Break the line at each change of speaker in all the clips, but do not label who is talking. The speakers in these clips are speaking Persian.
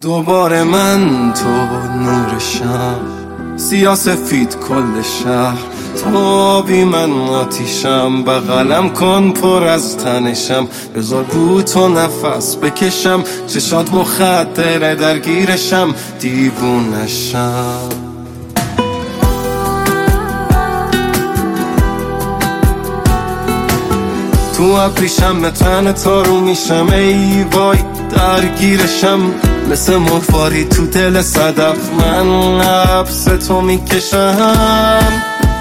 دوباره من تو نورشم، سیاسفید کل شهر تو بی من آتیشم، بغلم کن پر از تنشم، بذار رو تو نفس بکشم، چشات مخدره درگیرشم، دیوونشم. تو ابریشم تن تارو میشم، ای وای درگیرشم، مثل مرواری تو دل صدف من حبس تو میکشم.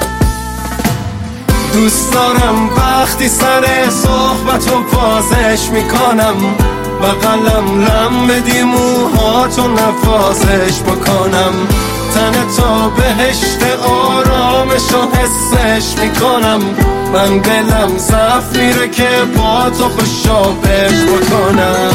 دوست دارم وقتی سر صحبتو بازش میکنم، بغلم لم بدی موهاتو نوازش بکنم، تن تا بهشت آرامشو حسش میکنم، من دلم ضعف میره که با تو خوشابش بکنم.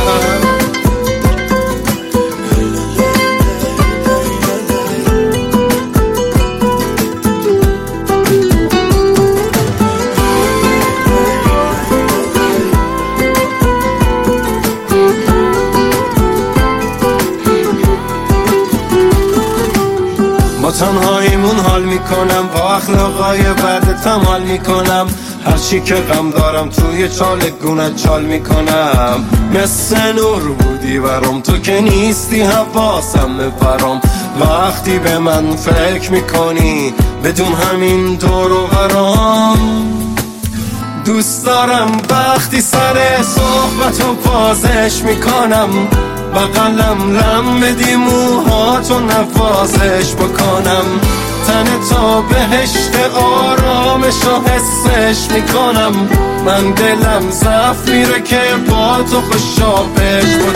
با تنهاییمون حال میکنم، با اخلاقای بدتم حال میکنم، هرچی که غم دارم توی چالگونت چال میکنم. مثل نور بودی برام تو که نیستی، حواسم بپرام وقتی به من فکر میکنی بدون همین دور و برام. دوست دارم وقتی سر صحبتو بازش میکنم، بغلم لم بدی موهاتو نوازش بکنم، تن تا بهشت آرامشو حسش میکنم، من دلم ضعف میره که با تو خوشابش بکنم.